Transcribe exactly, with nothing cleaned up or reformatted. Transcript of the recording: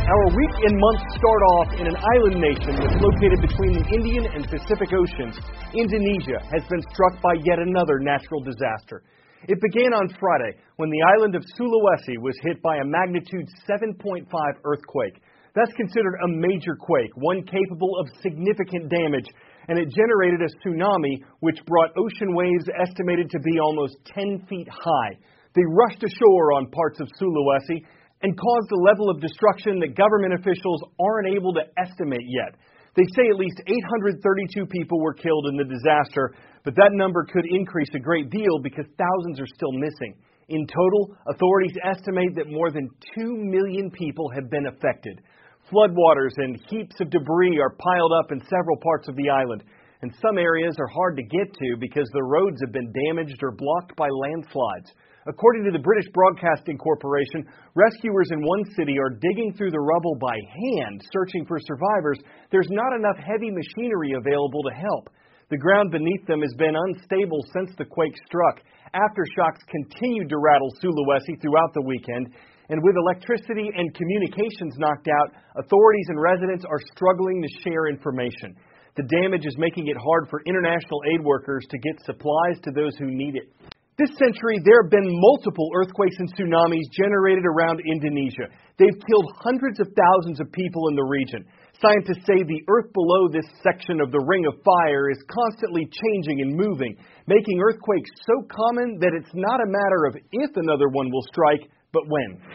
Our week and month start off in an island nation that's located between the Indian and Pacific Oceans. Indonesia has been struck by yet another natural disaster. It began on Friday when the island of Sulawesi was hit by a magnitude seven point five earthquake. That's considered a major quake, one capable of significant damage, and it generated a tsunami which brought ocean waves estimated to be almost ten feet high. They rushed ashore on parts of Sulawesi and caused a level of destruction that government officials aren't able to estimate yet. They say at least eight hundred thirty-two people were killed in the disaster, but that number could increase a great deal because thousands are still missing. In total, authorities estimate that more than two million people have been affected. Floodwaters and heaps of debris are piled up in several parts of the island, and some areas are hard to get to because the roads have been damaged or blocked by landslides. According to the British Broadcasting Corporation, rescuers in one city are digging through the rubble by hand, searching for survivors. There's not enough heavy machinery available to help. The ground beneath them has been unstable since the quake struck. Aftershocks continued to rattle Sulawesi throughout the weekend, and with electricity and communications knocked out, authorities and residents are struggling to share information. The damage is making it hard for international aid workers to get supplies to those who need it. This century, there have been multiple earthquakes and tsunamis generated around Indonesia. They've killed hundreds of thousands of people in the region. Scientists say the earth below this section of the Ring of Fire is constantly changing and moving, making earthquakes so common that it's not a matter of if another one will strike, but when.